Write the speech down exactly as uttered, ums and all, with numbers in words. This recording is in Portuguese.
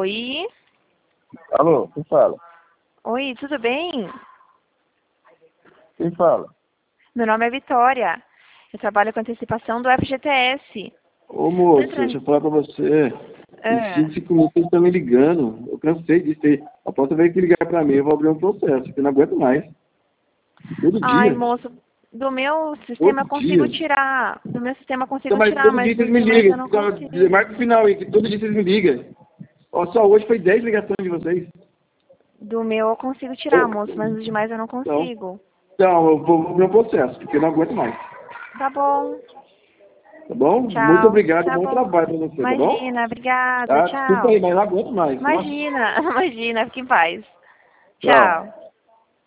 Oi? Alô, quem fala? Oi, tudo bem? Quem fala? Meu nome é Vitória. Eu trabalho com antecipação do F G T S. Ô moço, Tô deixa entrando... eu falar pra você. Esses Ah, vinte e cinco minutos vocês estão me ligando. Eu cansei disso aí. A próxima vez que ligar pra mim, eu vou abrir um processo, porque eu não aguento mais. Todo Ai, dia. moço, do meu sistema Todo eu consigo dia. tirar. Do meu sistema eu Então, consigo mas tirar, todo mas dia vocês dos me demais eu ligam. não Então, consigo. marca o final aí, que todo dia vocês me ligam. Ó, só hoje foi dez ligações de vocês. Do meu eu consigo tirar, Eu- moço, mas dos demais eu não Então, consigo. então, eu vou abrir um processo, porque eu não aguento mais. Tá bom. Tá bom? Muito Tchau. obrigado, Tá bom bom. trabalho pra você, tá bom? Imagina, obrigada. Tá? Desculpa aí, Tchau. mas eu não aguento mais. Nossa, Imagina, imagina, fique em paz. tchau. Tchau.